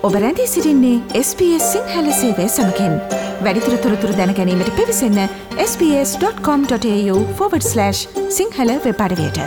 ඔබ රැඳී සිටින්නේ SBS සිංහල සේවය සමගින්. වැඩිදුර තොරතුරු දැන ගැනීමට පිවිසන්න sbs.com.au/සිංහල වෙබ් අඩවියට.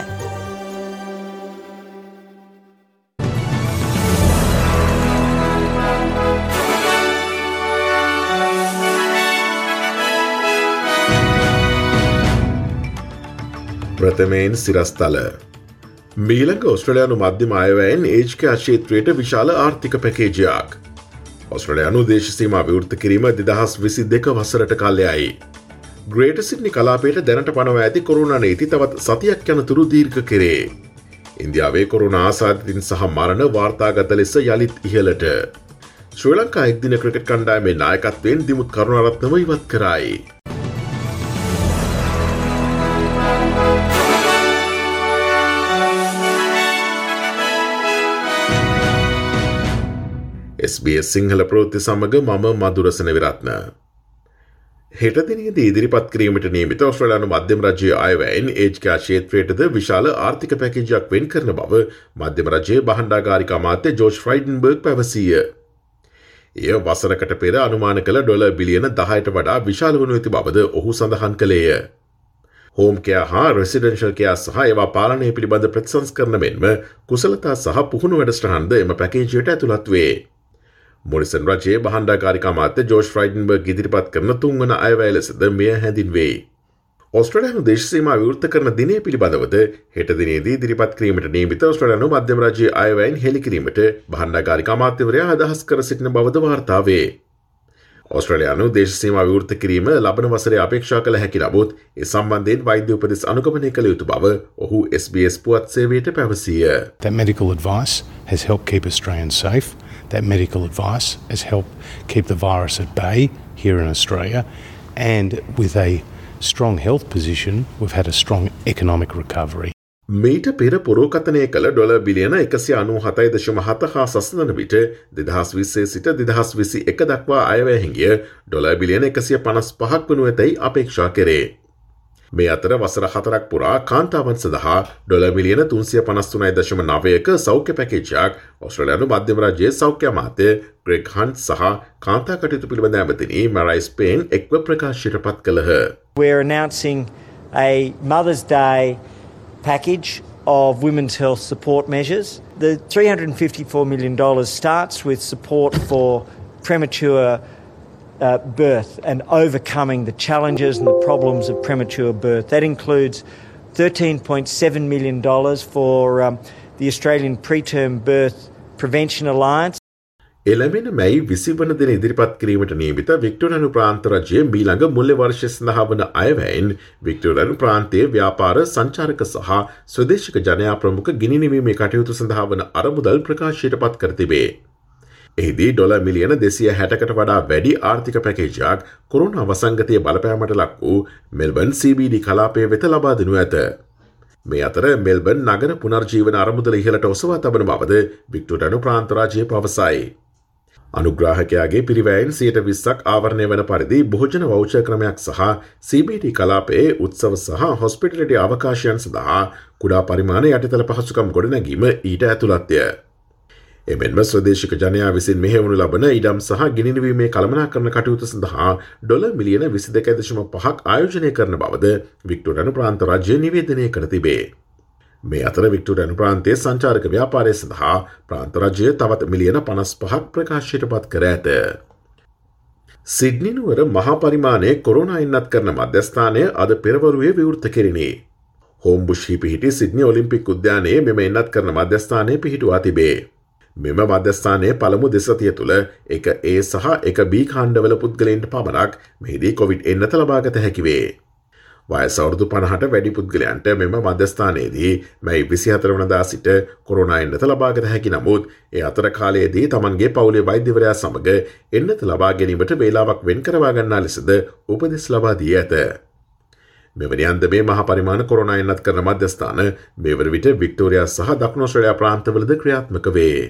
ප්‍රථමයෙන් සිරස්තල මීළඟ ඔස්ට්‍රේලියානු මධ්‍යම අයවැයෙන් ඒජ්කයා ක්ෂේත්‍රයට විශාල ආර්ථික පැකේජයක්. ඔස්ට්‍රේලියානු දේශ සීමා විවෘත කිරීම 2022 වසරට කල්යයි. ග්‍රේටර් සිඩ්නි කලාපයට දැනට පනවා ඇති කොරෝනා නීති තවත් සතියක් යනතුරු දීර්ඝ කෙරේ. ඉන්දියාවේ කොරෝනා ආසාදිතින් සහ මරණ වාර්තාගත ලෙස යළිත් ඉහළට. ශ්‍රී ලංකා එක්දින ක්‍රිකට් කණ්ඩායමේ නායකත්වයෙන් දිමුත් කරුණාරත්නව ඉවත් කරයි. SBS සිංහල ප්‍රවෘත්ති සමග මම මදුරසන විරත්න. හෙට දිනේදී ඉදිරිපත් කිරීමට නියමිත ඔස්ට්‍රේලියානු මධ්‍යම රජයේ අයවැයෙන් ඒජ්කා ක්ෂේත්‍රයටද විශාල ආර්ථික පැකේජයක් වෙන් කරන බව මධ්‍යම රජයේ බහණ්ඩාගාරික අමාත්‍ය ජෝර්ජ් ෆ්‍රයිඩන්බර්ග් පැවසීය. එය වසරකට පෙර අනුමාන කළ ඩොලර් බිලියන 10ට වඩා විශාල වනු ඇති බවද ඔහු සඳහන් කළේය. හෝම් කෙයා හා රෙසිඩෙන්ෂල් කෙයා සහ ඒවා පාලනය පිළිබඳ ප්‍රතිසංස්කරණ මෙන්ම කුසලතා සහ පුහුණු වැඩසටහන්ද එම පැකේජයට ඇතුළත් වේ. මොරිසන් රජයේ බහණ්ඩාගාරික අමාත්‍ය ජෝර්ජ් ෆ්‍රයිඩන්බර්ග් ඉදිරිපත් කරන තුන්වන අයවැය ලෙසද මෙය හැඳින්වේ. ඔස්ට්‍රේලියානු දේශ සීමා විවෘත කරන දිනය පිළිබඳවද හෙට දිනේදී ඉදිරිපත් කිරීමට නියමිත ඔස්ට්‍රේලියානු මධ්‍යම රජයේ අයවැයෙන් හෙළි කිරීමට බහණ්ඩාගාරික අමාත්‍යවරයා අදහස් කර සිටින බවද වාර්තා වේ. ඔස්ට්‍රේලියානු දේශ සීමා විවෘත කිරීම ලබන වසරේ අපේක්ෂා කළ හැකි නමුත් ඒ සම්බන්ධයෙන් වෛද්‍ය උපදෙස් අනුගමනය කළ යුතු බව ඔහු SBS පුවත් සේවයට පැවසීය. That medical advice has helped keep Australians safe. That medical advice has helped keep the virus at bay here in Australia, and with a strong health position, we've had a strong economic recovery. මීට පෙර පුරෝකථනය කළ dollar බිලියන 197.7 හා සසඳන විට 2020 සිට 2021 දක්වා අයවැය හිඟිය dollar බිලියන 155ක් වනු ඇතැයි අපේක්ෂා කෙරේ. මේ අතර වසර 4ක් පුරා කාන්තාවන් සඳහා ඩොලර් මිලියන 353.9ක සෞඛ්‍ය පැකේජයක් ඔස්ට්‍රේලියානු මධ්‍යම රජයේ සෞඛ්‍ය අමාත්‍ය ග්‍රෙග් හන්ට් සහ කාන්තා කටයුතු පිළිබඳ ඇමතිනි මරයිස් පේන් එක්ව ප්‍රකාශයට පත් කළහ. We're announcing a Mother's Day package of women's health support measures. The $354 million starts with support for premature birth and overcoming the challenges and the problems of premature birth. That includes $13.7 million for the Australian Preterm Birth Prevention Alliance. එළමෙන මැයි 20 වන දින ඉදිරිපත් කිරීමට නියමිත වික්ටෝරියානු ප්‍රාන්ත රජයේ මීළඟ මුල්‍ය වර්ෂය සඳහා වන අයවැයෙන් වික්ටෝරියානු ප්‍රාන්තයේ ව්‍යාපාර සංචාරක සහ ස්වදේශික ජනයා ප්‍රමුඛ ගිනි නිවීමේ කටයුතු සඳහා වන අරමුදල් ප්‍රකාශයට පත් කර තිබේ. එහිදී ඩොලර් මිලියන 260කට වඩා වැඩි ආර්ථික පැකේජයක් කොරෝනා වසංගතය බලපෑමට ලක් වූ මෙල්බන් CBD කලාපය වෙත ලබා දෙනු ඇත. මේ අතර මෙල්බන් නගර පුනර්ජීවන අරමුදල ඉහළට ඔසවා තබන බවද වික්ටෝරියානු ප්‍රාන්ත රාජ්‍යය පවසයි. අනුග්‍රාහකයාගේ පිරිවැයෙන් 20%ක් ආවරණය වන පරිදි භෝජන වවුචර් ක්‍රමයක් සහ CBD කලාපයේ උත්සව සහ හොස්පිටලිටි අවකාශයන් සඳහා කුඩා පරිමාණ යටිතල පහසුකම් ගොඩනැගීම ඊට ඇතුළත්ය. එමෙන්ම ස්වදේශික ජනයා විසින් මෙහෙවනු ලබන ඉඩම් සහ ගිනිනවීමේ කළමනාකරණ කටයුතු සඳහා ඩොලර් මිලියන 22.5ක් ආයෝජනය කරන බවද වික්ටෝරියානු ප්‍රාන්ත රාජ්‍ය නිවේදනය කර තිබේ. මේ අතර වික්ටෝරියානු ප්‍රාන්තයේ සංචාරක ව්‍යාපාරය සඳහා ප්‍රාන්ත රජය තවත් මිලියන 55ක් ප්‍රකාශයට පත් කර ඇත. සිඩ්නි නුවර මහා පරිමාණයේ කොරෝනා ඉන්නත් කරන මධ්‍යස්ථානය අද පෙරවරුවේ විවෘත කෙරිණි. හෝම්බුෂ්හි පිහිටි සිඩ්නි ඔලිම්පික් උද්‍යානයේ මෙම ඉන්නත් කරන මධ්‍යස්ථානය පිහිටුවා තිබේ. මෙම මධ්‍යස්ථානයේ පළමු දෙසතිය තුළ එක A සහ එක B කාණ්ඩවල පුද්ගලයන්ට පමණක් මෙහිදී කොවිඩ් එන්නත ලබාගත හැකි වේ. වයස අවුරුදු 50ට වැඩි පුද්ගලයන්ට මෙම මධ්‍යස්ථානයේදී මැයි 24 වනදා සිට කොරෝනා එන්නත ලබාගත හැකි නමුත් ඒ අතර කාලයේදී තමන්ගේ පවුලේ වෛද්‍යවරයා සමග එන්නත ලබා ගැනීමට වේලාවක් වෙන් කරවා ගන්නා ලෙසද උපදෙස් ලබා දී ඇත. මෙවැනි අන්දමේ මහා පරිමාණ කොරෝනා එන්නත් කරන මධ්‍යස්ථාන මේ වන විට වික්ටෝරියා සහ දකුණු ඔස්ට්‍රේලියා ප්‍රාන්තවලද ක්‍රියාත්මක වේ.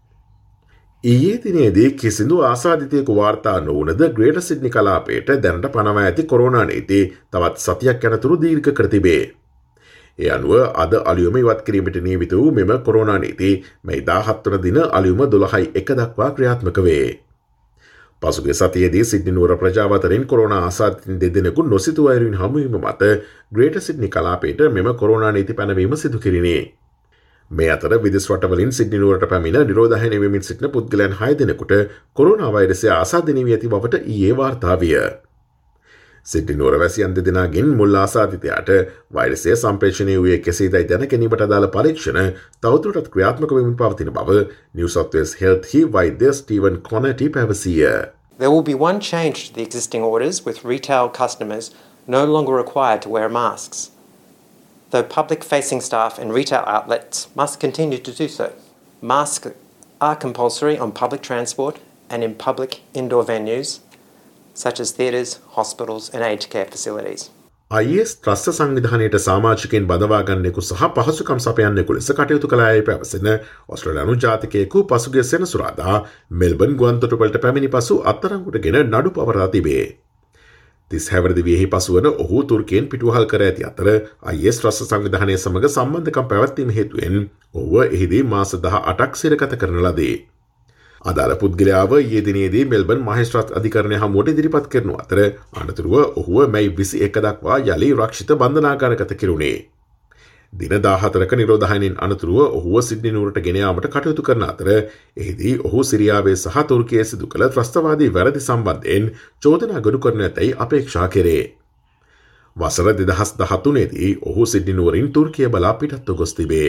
ඊයේ දිනේදී කිසිදු ආසාදිතයෙකු වාර්තා නොවුනද ග්‍රේටර් සිඩ්නි කලාපයට දැනට පනවා ඇති කොරෝනා නීති තවත් සතියක් යනතුරු දීර්ඝ කර තිබේ. ඒ අනුව අද අලුයම ඉවත් කිරීමට නියමිත වූ මෙම කොරෝනා නීති මේ 17 වන දින අලුයම 12.1 දක්වා ක්‍රියාත්මක වේ. පසුගිය සතියේදී සිඩ්නි නුවර ප්‍රජාව අතරින් කොරෝනා ආසාදිතයින් දෙදෙනෙකු නොසිතූ අයුරින් හමුවීම මත ග්‍රේටර් සිඩ්නි කලාපයට මෙම කොරෝනා නීති පැනවීම සිදු කෙරිණි. මේ අතර විදෙස් රටවලින් සිඩ්නි නුවරට පැමිණ නිරෝධායනය වෙමින් සිටින පුද්ගලයන් 6 දෙනෙකුට කොරෝනා වෛරසය ආසාදනය වී ඇති බවට ඊයේ වාර්තා විය. සිඩ්නි නුවර වැසියන් දෙදෙනාගෙන් මුල් ආසාදිතයාට වෛරසය සම්ප්‍රේෂණය වූයේ කෙසේදයි දැන ගැනීමට අදාළ පරීක්ෂණ තවදුරටත් ක්‍රියාත්මක වෙමින් පවතින බව New South Wales Health වෛද්‍ය ස්ටීවන් කොනටි පැවසිය. There will be one change to the existing orders, with retail customers no longer required to wear masks, though public-facing staff and retail outlets must continue to do so. Masks are compulsory on public transport and in public indoor venues, such as theatres, hospitals and aged care facilities. IS ත්‍රස්ත සංවිධානයට සමාජිකයන් බඳවා ගන්නෙකු සහ පහසුකම් සපයන්නෙකු ලෙස කටයුතු කළායයි පැවසෙන ඔස්ට්‍රේලියානු ජාතිකයෙකු පසුගිය සෙනසුරාදා මෙල්බන් ගුවන්තොටුපළට පැමිණි පසු අත්අඩංගුවටගෙන නඩු පවරා තිබේ. 30 හැවිරිදිවියෙහි පසුවන ඔහු තුර්කියෙන් පිටුවහල් කර ඇති අතර IS ත්‍රස්ත සංවිධානය සමග සම්බන්ධකම් පැවැත්වීම හේතුවෙන් ඔහුව එහිදී මාස 18ක් සිරගත කරන ලදී. අදාළ පුද්ගලයාව ඊයේ දිනේදී මෙල්බන් මහේස්ත්‍රාත් අධිකරණය හමුවට ඉදිරිපත් කරනු අතර අනතුරුව ඔහුව මැයි 21 දක්වා යලි රක්ෂිත බන්ධනාගාරගත කෙරුණේ. දින 14ක නිරෝධායනයෙන් අනතුරුව ඔහුව සිඩ්නි නුවරට ගෙන යාමට කටයුතු කරන අතර එහිදී ඔහු සිරියාවේ සහ තුර්කියේ සිදු කළ ත්‍රස්තවාදී වැරදි සම්බන්ධයෙන් චෝදනා ගොනු කරනු ඇතැයි අපේක්ෂා කෙරේ. වසර 2013 දී ඔහු සිඩ්නි නුවරින් තුර්කිය බලා පිටත්ව ගොස් තිබේ.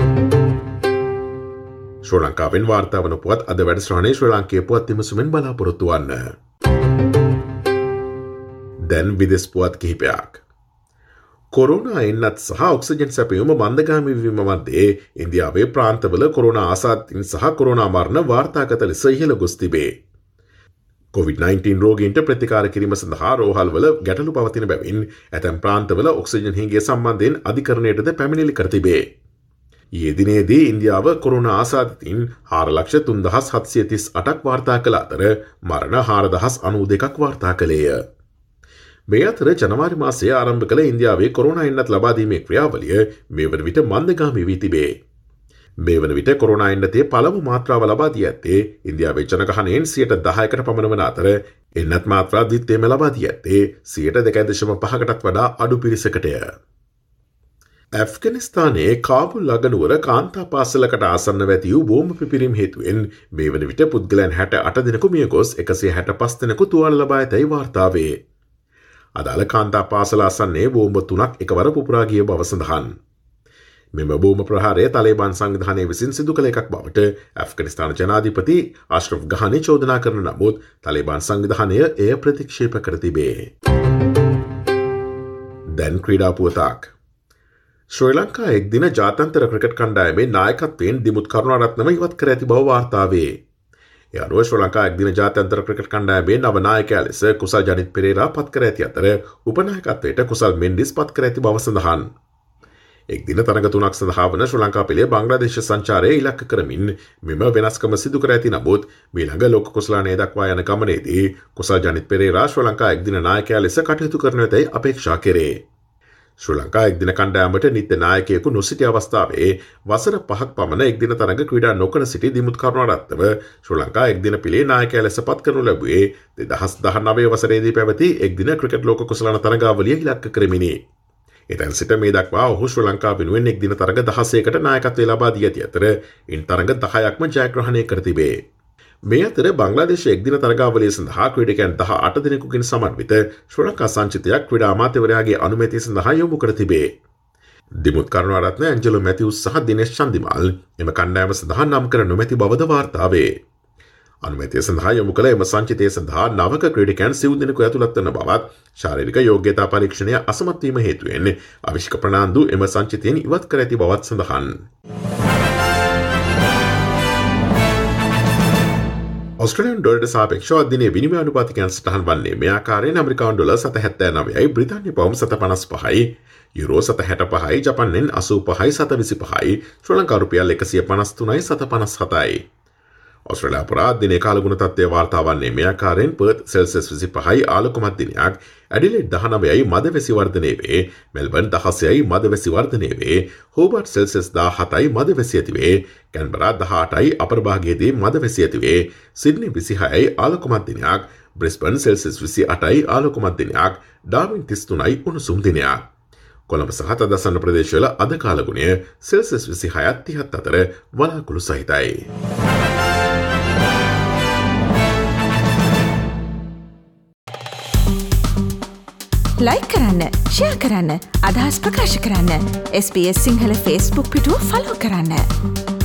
ශ්‍රී ලංකාවෙන් වාර්තා වන පුවත් අද වැඩසටහනේ ශ්‍රී ලාංකීය පුවත් විමසුමෙන් බලාපොරොත්තු වන්න. දැන් විදෙස් පුවත් කිහිපයක්. කොරෝනා එන්නත් සහ ඔක්සිජන් සැපයුම මන්දගාමී වීම මැද්දේ ඉන්දියාවේ ප්‍රාන්තවල කොරෝනා ආසාදිතයින් සහ කොරෝනා මරණ වාර්තාගත ලෙස ඉහළ ගොස් තිබේ. COVID-19 රෝගීන්ට ප්‍රතිකාර කිරීම සඳහා රෝහල්වල ගැටලු පවතින බැවින් ඇතැම් ප්‍රාන්තවල ඔක්සිජන් හිඟය සම්බන්ධයෙන් අධිකරණයටද පැමිණිලි කර තිබේ. ඊයේ දිනේදී ඉන්දියාව කොරෝනා ආසාදිතයින් 4,3738ක් වාර්තා කළ අතර මරණ 4,092ක් වාර්තා කළේය. මේ අතර ජනවාරි මාසයේ ආරම්භ කළ ඉන්දියාවේ කොරෝනා එන්නත් ලබා දීමේ ක්‍රියාවලිය මේ වන විට මන්දගාමී වී තිබේ. මේ වන විට කොරෝනා එන්නතේ පළමු මාත්‍රාව ලබා දී ඇත්තේ ඉන්දියාවේ ජනගහනයෙන් 10%කට පමණ වන අතර එන්නත් මාත්‍රා ද්විතීයම ලබා දී ඇත්තේ 2.5%කටත් වඩා අඩු පිරිසකටය. ඇෆ්ගනිස්තානයේ කාබුල් අගනුවර කාන්තා පාසලකට ආසන්නව ඇති වූ බෝම්බ පිපිරීම් හේතුවෙන් මේ වන විට පුද්ගලයන් 68 දෙනෙකු මිය ගොස් 165 දෙනෙකු තුවාල ලබා ඇතැයි වාර්තා වේ. අදාළ කාන්තා පාසල ආසන්නයේ බෝම්බ 3ක් එකවර පුපුරා ගිය බව සඳහන්. මෙම බෝම්බ ප්‍රහාරය තලිබාන් සංවිධානය විසින් සිදු කළ එකක් බවට ඇෆ්ගනිස්තාන ජනාධිපති අශ්රෆ් ගානි චෝදනා කරන නමුත් තලිබාන් සංවිධානය එය ප්‍රතික්ෂේප කර තිබේ. දැන් ක්‍රීඩා පුවතක්. ශ්‍රී ලංකා එක්දින ජාත්‍යන්තර ක්‍රිකට් කණ්ඩායමේ නායකත්වයෙන් දිමුත් කරුණාරත්නම ඉවත් කර ඇති බව වාර්තා වේ. ඒ අනුව ශ්‍රී ලංකා එක්දින ජාත්‍යන්තර ක්‍රිකට් කණ්ඩායමේ නව නායකයා ලෙස කුසල් ජනිත් පෙරේරා පත් කර ඇති අතර උපනායකත්වයට කුසල් මෙන්ඩිස් පත් කර ඇති බව සඳහන්. එක්දින තරග 3ක් සඳහා වන ශ්‍රී ලංකා පෙළේ බංග්ලාදේශ සංචාරය ඉලක්ක කරමින් මෙම වෙනස්කම සිදු කර ඇති නමුත් මීළඟ ලෝක කුසලානය දක්වා යන ගමනේදී කුසල් ජනිත් පෙරේරා ශ්‍රී ලංකා එක්දින නායකයා ලෙස කටයුතු කරනු ඇතැයි අපේක්ෂා කෙරේ. ශ්‍රී ලංකා එක්දින කණ්ඩායමට නිත්‍ය නායකයෙකු නොසිටි අවස්ථාවේ වසර 5ක් පමණ එක්දින තරග ක්‍රීඩා නොකර සිටි දිමුත් කරුණාරත්නව ශ්‍රී ලංකා එක්දින පිළේ නායකයා ලෙස පත් කරනු ලැබුවේ 2019 වසරේදී පැවති එක්දින ක්‍රිකට් ලෝක කුසලාන තරගාවලිය ඉලක්ක කරමිනි. එතැන් සිට මේ දක්වා ඔහු ශ්‍රී ලංකා වෙනුවෙන් එක්දින තරග 16කට නායකත්වය ලබා දී ඇති අතර ඉන් තරග 10ක්ම ජයග්‍රහණය කර තිබේ. මේ අතර බංග්ලාදේශ එක්දින තරගාවලිය සඳහා ක්‍රීඩකයන් 18 දෙනෙකුගෙන් සමන්විත ශ්‍රී ලංකා සංචිතයක් ක්‍රීඩා අමාත්‍යවරයාගේ අනුමැතිය සඳහා යොමු කර තිබේ. දිමුත් කරුණාරත්න ඇන්ජලෝ මැතිව්ස් සහ දිනේෂ් චන්දිමාල් එම කණ්ඩායම සඳහා නම් කර නොමැති බවද වාර්තා වේ. අනුමැතිය සඳහා යොමු කළ එම සංචිතය සඳහා නවක ක්‍රීඩකයන් 9 දෙනෙකු ඇතුළත් වන බවත් ශාරීරික යෝග්‍යතා පරීක්ෂණය අසමත් වීම හේතුවෙන් අවිෂ්ක ප්‍රනාන්දු එම සංචිතයෙන් ඉවත් කර ඇති බවත් සඳහන්. ඔස්ට්‍රේලියානු ඩොලරට සාපේක්ෂව දිනේ විනිමය අනුපාතිකයන් සටහන් වන්නේ මේ ආකාරයෙන් ඇමරිකානු ඩොලර් 7.79යි බ්‍රිතාන්‍ය පවුම් 7.55යි යුරෝ 7.65යි ජපන් යෙන් 85යි 7.25යි ශ්‍රී ලංකා රුපියල් 153යි 7.57යි ඔස්ට්‍රේලියාව පුරා දිනේ කාලගුණ තත්ත්වය වාර්තා වන්නේ මේ ආකාරයෙන් පර්ත් සෙල්සියස් 25යි ආලෝකමත් දිනයක්, ඇඩිලේඩ් 19යි මදවැසි වර්ධනය වේ, මෙල්බර්න් 16යි මදවැසි වර්ධනය වේ, හෝබර්ට් සෙල්සියස් 17යි මදවැසි ඇති වේ, කැන්බරා 18යි අපරභාගයේදී මදවැසි ඇති වේ, සිඩ්නි 26යි ආලෝකමත් දිනයක්, බ්‍රිස්බන් සෙල්සියස් 28යි ආලෝකමත් දිනයක්, ඩාර්වින් 33යි උණුසුම් දිනයක්. කොළඹ සහ තදසන්න ප්‍රදේශවල අද කාලගුණය සෙල්සියස් 26ත් 30ත් අතර වලාකුළු සහිතයි. ලයික් කරන්න, ෂෙයා කරන්න, අදහස් ප්‍රකාශ කරන්න. SBS සිංහල Facebook පිටුව ෆලෝ කරන්න.